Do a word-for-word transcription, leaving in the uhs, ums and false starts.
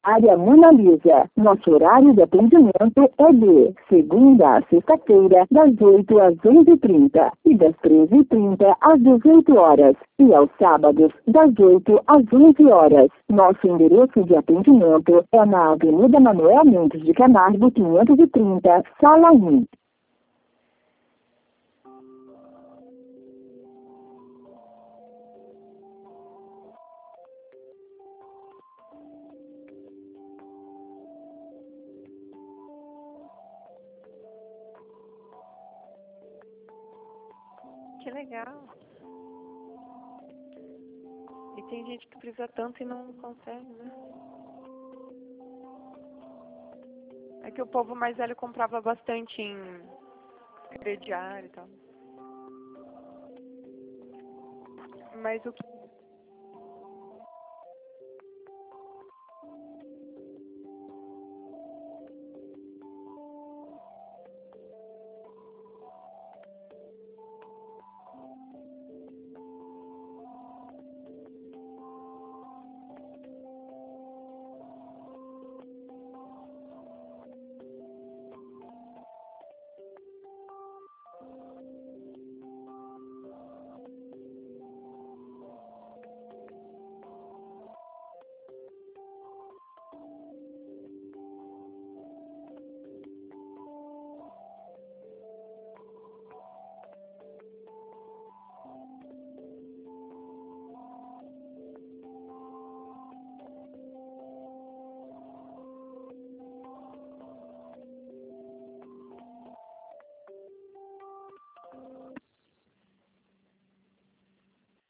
Área Mona Lisa. Nosso horário de atendimento é de segunda a sexta-feira, das oito às onze e trinta e das treze e trinta às dezoito horas. E aos sábados, das oito às onze horas. Nosso endereço de atendimento é na Avenida Manuel Mendes de Camargo, quinhentos e trinta, Sala um. Que legal. E tem gente que precisa tanto e não consegue, né? É que o povo mais velho comprava bastante em crediário e tal. Mas o que